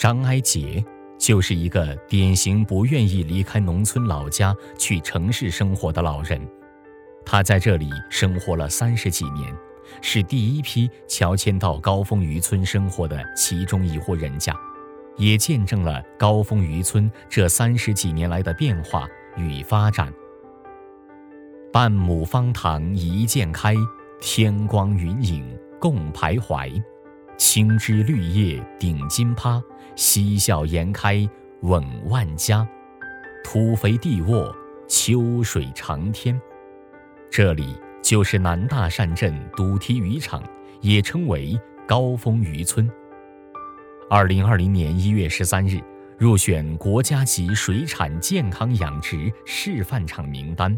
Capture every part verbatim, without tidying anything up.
张埃杰就是一个典型不愿意离开农村老家去城市生活的老人。他在这里生活了三十几年，是第一批乔迁到高峰渔村生活的其中一户人家，也见证了高峰渔村这三十几年来的变化与发展。半亩方塘一鉴开，天光云影共徘徊。青枝绿叶顶金葩，嬉笑颜开稳万家。土肥地沃，秋水长天。这里就是南大善镇赌堤渔场，也称为高峰渔村。二零二零年一月十三日，入选国家级水产健康养殖示范场名单。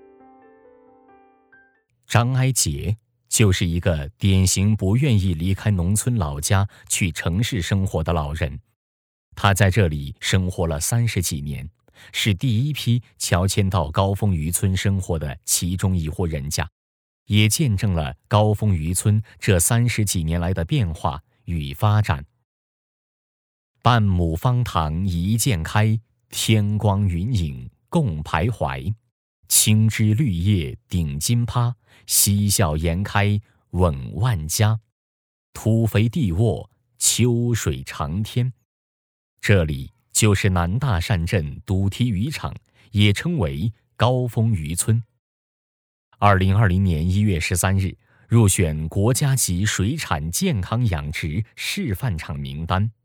张埃杰就是一个典型不愿意离开农村老家去城市生活的老人。他在这里生活了三十几年，是第一批乔迁到高峰渔村生活的其中一户人家，也见证了高峰渔村这三十几年来的变化与发展。半亩方塘一鉴开，天光云影共徘徊。青枝绿叶顶金葩，嬉笑颜开稳万家。土肥地沃，秋水长天。这里就是南大善镇赌堤渔场，也称为高峰渔村。二零二零年一月十三日，入选国家级水产健康养殖示范场名单。